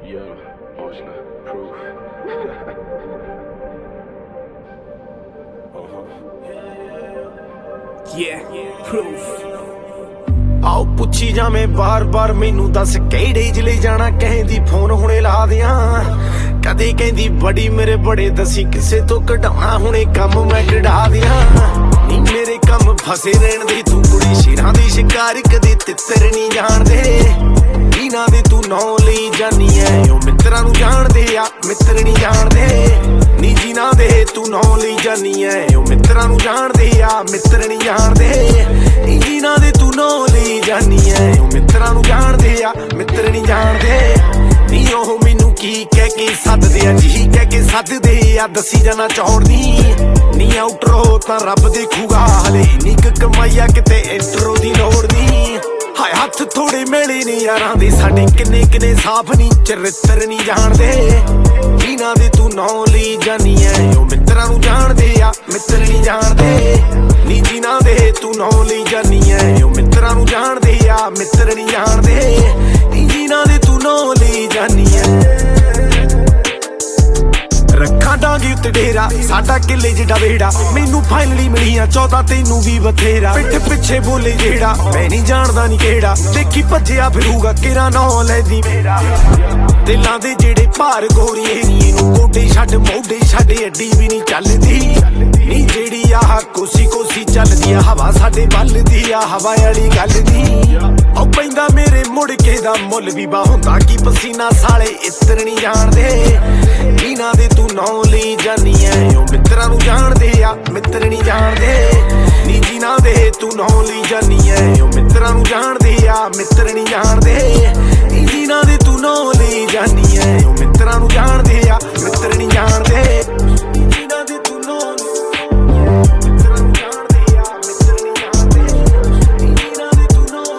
Yo, Moshna, proof. ਆਓ ਪੁੱਛੀ ਜਾਵੇਂ ਬਾਰ-ਬਾਰ ਮੈਨੂੰ ਦੱਸ ਕਿਹੜੇ ਜ਼ਿਲ੍ਹੇ ਜਾਣਾ ਕਹਿੰਦੀ ਫੋਨ ਹੁਣੇ ਲਾ ਦਿਆਂ ਕਦੇ ਕਹਿੰਦੀ ਬੜੀ ਮੇਰੇ ਬੜੇ ਦਸੀ ਕਿਸੇ ਤੋਂ ਕਢਾਉਣਾ ਹੁਣੇ ਕੰਮ ਮੈਂ ਕਢਾ ਦਿਆਂ ਨੀ ਮੇਰੇ ਕੰਮ ਫਸੇ ਰਹਿਣ ਦੇ ਤੂੰ ਕੁੜੀ ਸ਼ੇਰਾਂ ਦੀ ਸ਼ਿਕਾਰ ਕਦੇ ਤਿੱਤਰ ਨਹੀਂ ਜਾਣਦੇ ਇਹਨਾਂ ਦੇ ਤੂੰ ਨਾਂ ਲਈ ਜਾਨੀ ਐ ਉਹ ਮਿੱਤਰਾਂ ਨੂੰ ਜਾਣਦੇ ਆ ਮਿੱਤਰ ਨਹੀਂ ਜਾਣਦੇ ਨੀ ਜਿਨ੍ਹਾਂ ਦੇ ਤੂੰ ਨਾਂ ਲਈ ਜਾਨੀ ਐ ਉਹ ਮਿੱਤਰਾਂ ਨੂੰ ਜਾਣਦੇ ਆ ਮਿੱਤਰ ਨਹੀਂ ਜਾਣਦੇ ਨੀ ਜਿਨ੍ਹਾਂ ਦੇ ਤੂੰ ਨਾਂ ਲਈ ਜਾਨੀ ਐ ਉਹ ਮਿੱਤਰਾਂ ਨੂੰ ਜਾਣਦੇ ਆ ਮਿੱਤਰ ਨਹੀਂ ਜਾਣਦੇ ਨੀ ਉਹ ਮੈਨੂੰ ਕੀ ਕਹਿ ਕੇ ਸੱਦਦੇ ਆ ਜੀ ਕਹਿ ਕੇ ਸੱਦਦੇ ਆ ਦੱਸੀ ਜਾਣਾ ਚੌੜਨੀ ਨੀ ਆਊਟਰੋ ਤਾਂ ਰੱਬ ਦੇਖੂਗਾ ਹਲੇ ਨੀ ਕਮਾਈਆ ਕਿਤੇ ਇੰਟਰੋ ਦੀ ਲੋੜ ਨੀ ਹਾਏ ਹੱਥ ਥੋੜੇ ਮੇਲੇ ਨੇ ਯਾਰਾਂ ਦੇ ਸਾਡੇ ਕਿੰਨੇ ਕਿੰਨੇ ਸਾਫ ਨੀ ਚਰਿੱਤਰ ਨਹੀਂ ਜਾਣਦੇ ਇਹਨਾਂ ਦੇ ਤੂੰ ਨਾਂ ਲਈ ਜਾਨੀ ਐ ਉਹ ਮਿੱਤਰਾਂ ਨੂੰ ਜਾਣਦੇ ਆ ਮਿੱਤਰ ਨਹੀਂ ਜਾਣਦੇ ਨੀ ਜਿਨ੍ਹਾਂ ਦੇ ਤੂੰ ਨਾਂ ਲਈ ਜਾਨੀ ਐ ਉਹ ਮਿੱਤਰਾਂ ਨੂੰ ਜਾਣਦੇ ਆ ਮਿੱਤਰ ਨਹੀਂ ਜਾਣਦੇ ਨੀ ਜਿਨ੍ਹਾਂ ਦੇ ਤੂੰ ਨਾਂ ਲਈ ਜਾਨੀ ਐ ਰੱਖਾਂ ਡਾਂਗੀ ਉੱਤੇ ਡੇਰਾ ਸਾਡਾ ਕਿੱਲੇ ਜਿੱਡਾ ਵੇੜਾ ਮੈਨੂੰ ਫਾਈਨਲੀ ਮਿਲੀਆਂ 14 ਤੈਨੂੰ ਵੀ ਬਥੇਰਾ ਪਿੱਠ ਪਿੱਛੇ ਬੋਲੇ ਜਿਹੜਾ ਮੈਂ ਨਹੀਂ ਜਾਣਦਾ ਨੀ ਕਿਹੜਾ ਦੇਖੀ ਭੱਜਿਆ ਫਿਰੂਗਾ ਕਿਹੜਾ ਨਾਂ ਲੈਦੀ ਮੇਰਾ ਦਿਲਾਂ ਦੇ ਜਿਹੜੇ ਭਾਰ ਗੋਰੀਏ ਨੀ ਇਹਨੂੰ ਗੋਡੇ ਛੱਡ ਮੋਢੇ ਛੱਡ ਅੱਡੀ ਵੀ ਨਹੀਂ ਚੱਲਦੀ ਨੀ ਜਿਹੜੀ ਆਹ ਕੋਸੀ ਕੋਸੀ ਚੱਲਦੀ ਆ ਹਵਾ ਸਾਡੇ ਵੱਲ ਦੀ ਆ ਹਵਾ ਵਾਲੀ ਗੱਲ ਦੀ ਉਹ ਪੈਂਦਾ ਮੇਰੇ ਮੁੜ ਕੇ ਦਾ ਮੁੱਲ ਵੀ ਬਾ ਹੁੰਦਾ ਕੀ ਪਸੀਨਾ ਸਾਲੇ ਇੱਤਰ ਨਹੀਂ ਜਾਣਦੇ ਇਹਨਾਂ ਦੇ ਤੂੰ ਨਾਂ ਲਈ ਜਾਨੀ ਐ ਉਹ ਮਿੱਤਰਾਂ ਨੂੰ ਜਾਣਦੇ ਆ ਮਿੱਤਰ ਨਹੀਂ ਜਾਣਦੇ ਨੀ ਜਿਨ੍ਹਾਂ ਦੇ ਤੂੰ ਨਾਂ ਲਈ ਜਾਨੀ ਐ ਉਹ ਮਿੱਤਰਾਂ ਨੂੰ ਜਾਣਦੇ ਆ ਮਿੱਤਰ ਨਹੀਂ ਜਾਣਦੇ ਨੀ ਜਿਨ੍ਹਾਂ ਦੇ ਤੂੰ ਨਾਂ ਲਈ ਜਾਨੀ ਐ ਉਹ ਮਿੱਤਰਾਂ ਨੂੰ ਜਾਣਦੇ ਆ ਮਿੱਤਰ ਨਹੀਂ ਜਾਣਦੇ ਜਿਨ੍ਹਾਂ ਦੇ ਤੂੰ ਨਾਂ ਮਿੱਤਰਾਂ ਨੂੰ ਜਾਣਦੇ ਆ ਮਿੱਤਰ ਨਹੀਂ ਜਾਣਦੇ ਜਿਨ੍ਹਾਂ ਦੇ ਤੂੰ ਨਾਂ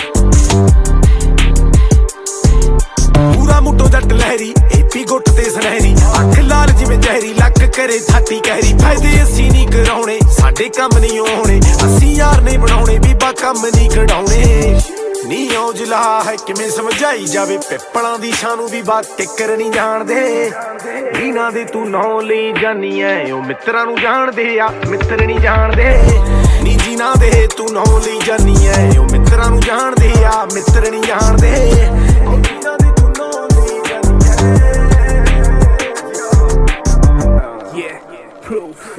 ਪੂਰਾ ਮੁੱਢੋਂ ਜੱਟ ਲਹਿਰੀ ਏਪੀ ਗੁੱਟ ਤੇ ਸੁਨਹਿਰੀ ਅੱਖ ਲਾਲ ਜਿਵੇਂ ਜ਼ਹਿਰੀ ਲੱਕ ਕਰੇ ਛਾਤੀ ਕਹਿਰੀ ਫਾਇਦੇ ਅਸੀਂ ਨਹੀਂ ਕਰਾਉਣੇ ਸਾਡੇ ਕੰਮ ਨਹੀਂ ਆਉਣੇ ਅਸੀਂ ਯਾਰ ਨਹੀਂ ਬਣਾਉਣੇ ਬੀਬਾ ਕੰਮ ਨਹੀਂ ਕਢਾਉਣੇ ਨੀ ਔਜਲਾ ਹੈ ਕਿਵੇਂ ਸਮਝਾਈ ਜਾਵੇ ਪਿੱਪਲਾਂ ਦੀ ਛਾਂ ਨੂੰ ਵੀ ਬਾ ਟਿੱਕਰ ਨਹੀਂ ਜਾਣਦੇ ਇਹਨਾਂ ਦੇ ਤੂੰ ਨਾਂ ਲਈ ਜਾਨੀ ਐ ਉਹ ਮਿੱਤਰਾਂ ਨੂੰ ਜਾਣਦੇ ਆ ਮਿੱਤਰ ਨਹੀਂ ਜਾਣਦੇ ਨੀ ਜਿਨ੍ਹਾਂ ਦੇ ਤੂੰ ਨਾਂ ਲਈ ਜਾਨੀ ਐ ਉਹ ਮਿੱਤਰਾਂ ਨੂੰ ਜਾਣਦੇ ਆ ਮਿੱਤਰ ਨਹੀਂ ਜਾਣਦੇ ਜਿਨ੍ਹਾਂ ਦੇ ਤੂੰ ਨਾਂ ਲਈ ਜਾਨੀ ਐ proof